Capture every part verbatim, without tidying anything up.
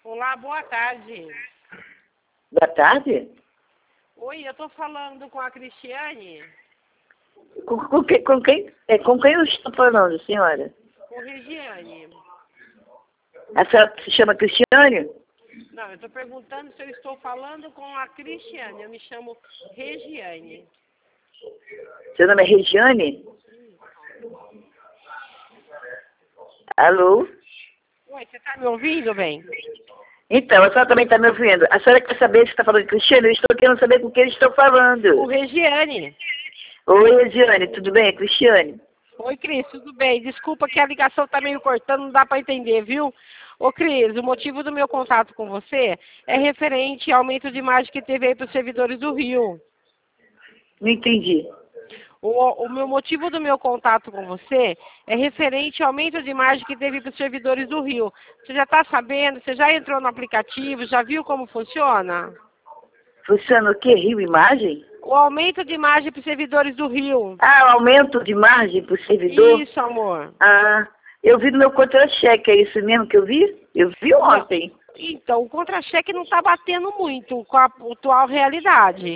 Olá, boa tarde. Boa tarde? Oi, eu estou falando com a Cristiane. Com, com, que, com, quem, é, com quem eu estou falando, senhora? Com Regiane. A senhora se chama Cristiane? Não, eu estou perguntando se eu estou falando com a Cristiane. Eu me chamo Regiane. Seu nome é Regiane? Alô? Oi, você está me ouvindo, bem? Então, a senhora também está me ouvindo. A senhora quer saber se está falando de Cristiane? Eu estou querendo saber com quem eu estou falando. Com Regiane. Oi, Regiane, tudo bem? É Cristiane? Oi, Cris, tudo bem? Desculpa que a ligação está meio cortando, não dá para entender, viu? Ô, Cris, o motivo do meu contato com você é referente ao aumento de imagem que teve aí para os servidores do Rio. Não entendi. O, o meu motivo do meu contato com você é referente ao aumento de imagem que teve para os servidores do Rio. Você já está sabendo? Você já entrou no aplicativo? Já viu como funciona? Funciona o quê? Rio Imagem? O aumento de imagem para os servidores do Rio. Ah, o aumento de margem para o servidor? Isso, amor. Ah, eu vi no meu contra-cheque, é isso mesmo que eu vi? Eu vi ontem. Não. Então, o contra-cheque não está batendo muito com a atual realidade.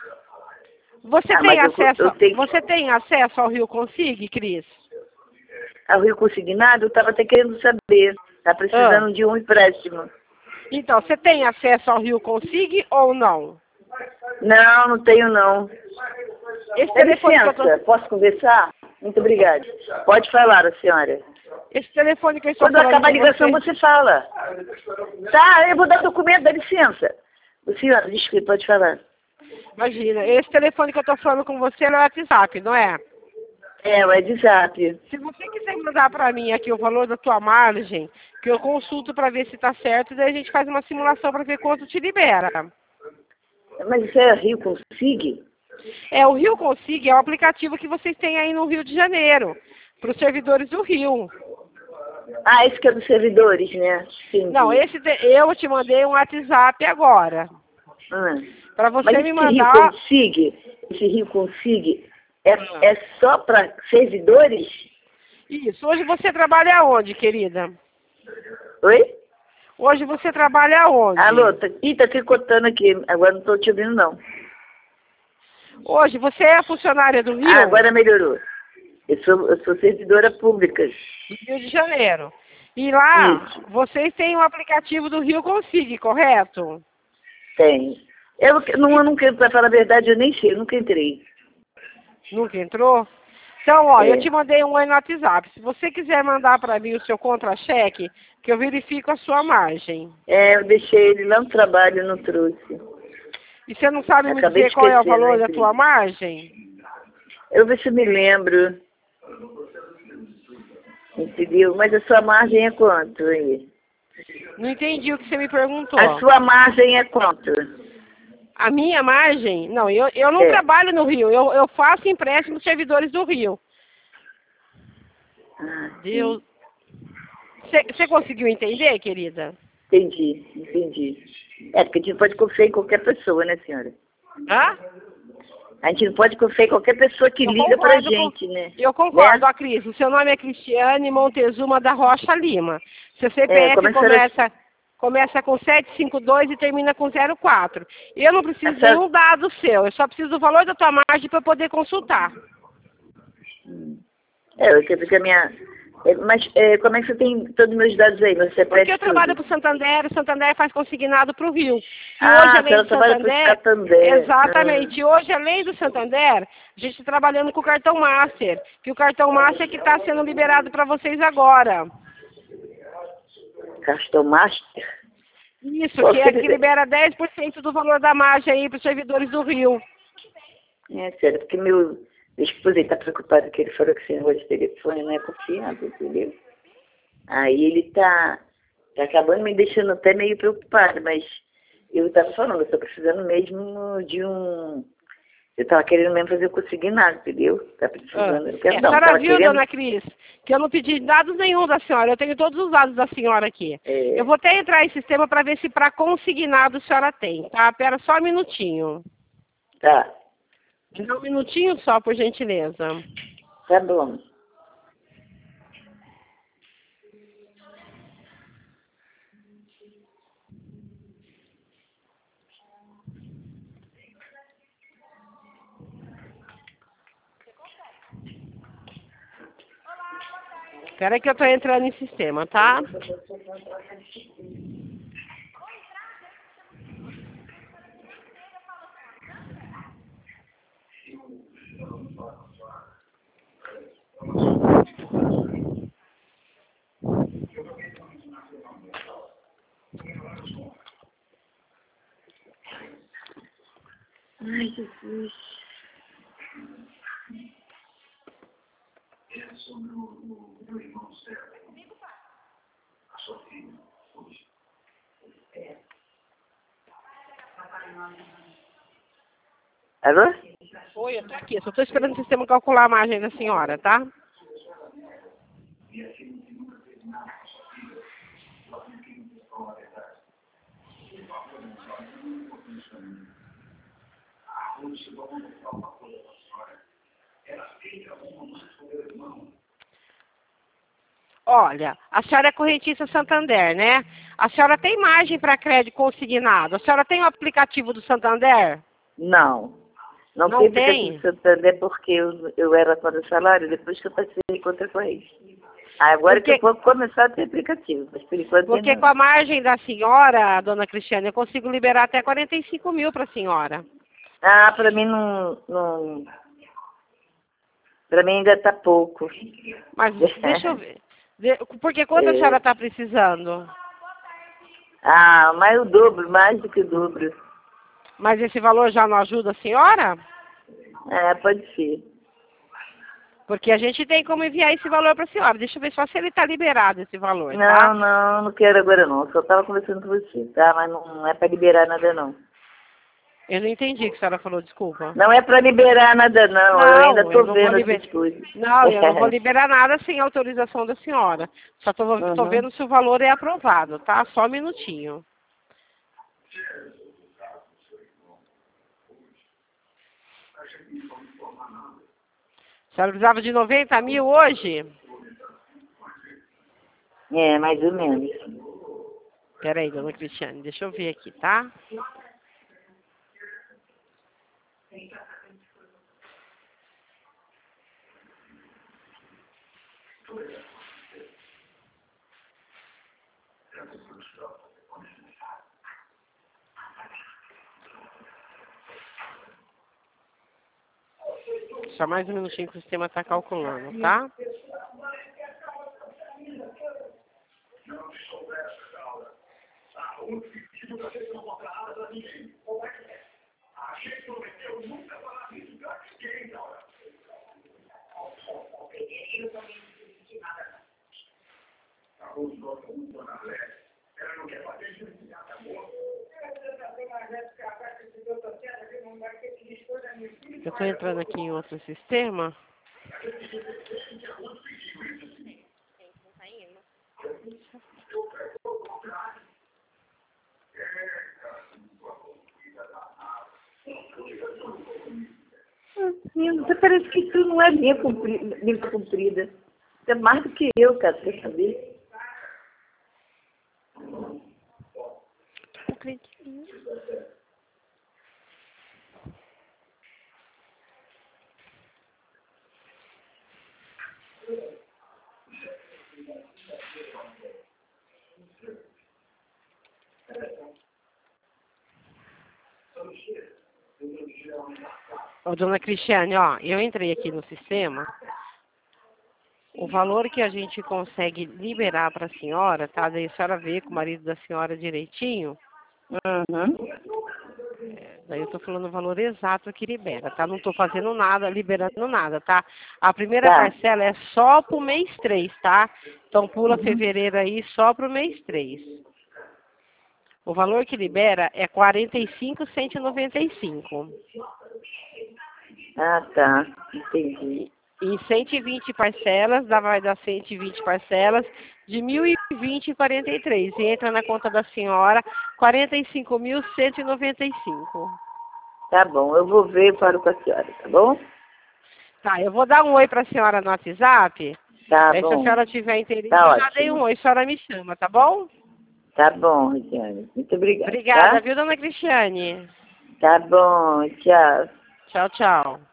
Você, Ah, tem mas eu- acesso, eu tenho- você tem acesso ao Rio Consig, Cris? Ao Rio Consignado, eu estava até querendo saber. Está precisando Ah. de um empréstimo. Então, você tem acesso ao Rio Consig ou não? Não, não tenho não. Esse Dá telefone que eu licença, tô... posso conversar? Muito obrigada. Pode falar, a senhora. Esse telefone que eu estou Quando falando acabar a com ligação, você... você fala. Tá, eu vou dar documento, dá licença. O senhora, desculpe, pode falar. Imagina, esse telefone que eu estou falando com você é o WhatsApp, não é? É, o WhatsApp. Se você quiser mandar para mim aqui o valor da tua margem, que eu consulto para ver se está certo, daí a gente faz uma simulação para ver quanto te libera. Mas isso é Rio Consig? É, o Rio Consig é o aplicativo que vocês têm aí no Rio de Janeiro, para os servidores do Rio. Ah, esse que é dos servidores, né? Sim. Não, esse de- eu te mandei um WhatsApp agora, Hum. para você Mas me esse Rio mandar... Consig, esse Rio Consig, é, Ah. é só para servidores? Isso, hoje você trabalha onde, querida? Oi? Hoje você trabalha onde? Alô, tá, ih, tá tricotando aqui. Agora não estou te ouvindo, não. Hoje você é funcionária do Rio? Ah, agora melhorou. Eu sou, eu sou servidora pública. Do Rio de Janeiro. E lá, Isso. vocês têm o aplicativo do Rio Consig, correto? Tem. Eu, não, eu nunca, para falar a verdade, eu nem sei, eu nunca entrei. Nunca entrou? Então, ó, É. eu te mandei um oi no WhatsApp. Se você quiser mandar para mim o seu contra-cheque, que eu verifico a sua margem. É, eu deixei ele lá no trabalho, não trouxe. E você não sabe me Acabei dizer de qual é o esquecer, valor né, da filho? tua margem? Eu ver se eu me lembro. Entendeu? Mas a sua margem é quanto aí? Não entendi o que você me perguntou. A sua margem é quanto? A minha margem? Não, eu, eu não É. trabalho no Rio. Eu, eu faço empréstimo dos servidores do Rio. Ah, Deus. Você conseguiu entender, querida? entendi, entendi. É, porque a gente não pode confiar em qualquer pessoa, né, senhora? Hã? A gente não pode confiar em qualquer pessoa que Eu liga pra concordo com- gente, né? Eu concordo, Né? ó, Cris. O seu nome é Cristiane Montezuma da Rocha Lima. Seu C P É, F como a senhora- começa, começa com setecentos e cinquenta e dois e termina com zero quatro. Eu não preciso A de senhora- nenhum dado seu. Eu só preciso do valor da tua margem para poder consultar. É, eu quero que a minha... é, mas é, como é que você tem todos os meus dados aí? Meu C P F Porque eu trabalho tudo? para o Santander, o Santander faz consignado para o Rio. E Ah, hoje, a além senhora do trabalha pro Santander, Santander. exatamente, hoje, além do Santander, a gente está trabalhando com o cartão Master, que o cartão Master é que está sendo liberado para vocês agora. Cartão Master? Isso, Pô, que é você- que libera dez por cento do valor da margem aí para os servidores do Rio. É, sério, porque meu, meu esposo está preocupado que ele falou que esse negócio de telefone não é confiável, entendeu? Aí ele tá, tá acabando me deixando até meio preocupado, mas eu estava falando, eu estou precisando mesmo de um... Eu estava querendo mesmo fazer o consignado, entendeu? Tá precisando, eu É, quero a dar, senhora tava viu, querendo... dona Cris, que eu não pedi dados nenhum da senhora. Eu tenho todos os dados da senhora aqui. É. Eu vou até entrar em sistema para ver se para consignado a senhora tem, tá? Pera só um minutinho. Tá, Dá um minutinho só, por gentileza. tá bom. Espera que eu tô entrando em sistema, tá? Ai, Jesus. Alô? Oi, eu tô aqui. Só tô esperando o sistema calcular a margem da senhora, tá? Olha, a senhora é correntista Santander, né? A senhora tem margem para crédito consignado? A senhora tem o aplicativo do Santander? Não. Não, Não tem aplicativo tem? de Santander porque eu, eu era fora do salário depois que eu passei contra corrente. Agora Porque, que eu vou começar a ter aplicativo, mas por enquanto porque não. com a margem da senhora, dona Cristiane, eu consigo liberar até quarenta e cinco mil para a senhora. Ah, para mim não, não... Para mim ainda está pouco. Mas deixa eu ver. De- Porque quanto a É. senhora está precisando? Ah, mais o dobro, mais do que o dobro. Mas esse valor já não ajuda a senhora? É, pode ser. Porque a gente tem como enviar esse valor para a senhora. Deixa eu ver só se ele está liberado, esse valor, Não, tá? não, não quero agora não. Só estava conversando com você, tá? Mas não é para liberar nada não. Eu não entendi o que a senhora falou, desculpa. Não é para liberar nada não. Eu ainda Não, eu estou não vou vendo liberar. essas coisas. Não, eu não vou liberar nada sem autorização da senhora. Só tô, tô Uhum. vendo se o valor é aprovado, tá? Só um minutinho. A senhora precisava de noventa mil hoje? É, mais ou menos. Peraí, dona Cristiane, deixa eu ver aqui, tá? Só mais um minutinho que o sistema está calculando, tá? Eu estou entrando aqui em outro sistema. Menino, você parece que isso não é linha comprida. Linha comprida. Você é mais do que eu, cara, quer saber? Ô, dona Cristiane, ó, eu entrei aqui no sistema. O valor que a gente consegue liberar para a senhora, tá? Daí a senhora vê com o marido da senhora direitinho. Uhum. É, daí eu tô falando o valor exato que libera, tá? Não tô fazendo nada, liberando nada, tá? A primeira Tá. parcela é só pro mês três, tá? Então pula Uhum. fevereiro aí só pro mês três. O valor que libera é quarenta e cinco mil cento e noventa e cinco. Ah, tá. Entendi. Em cento e vinte parcelas, dá, vai dar cento e vinte parcelas de mil e vinte e quarenta e três. E entra na conta da senhora quarenta e cinco mil cento e noventa e cinco. Tá bom, eu vou ver e falo com a senhora, tá bom? Tá, eu vou dar um oi para a senhora no WhatsApp. Tá Aí se a bom. senhora tiver interesse, Tá eu já dei um ótimo. oi, a senhora me chama, tá bom? Tá bom, Regiane. Muito obrigada, Obrigada, tá? viu, dona Cristiane? Tá bom, tchau. Tchau, tchau.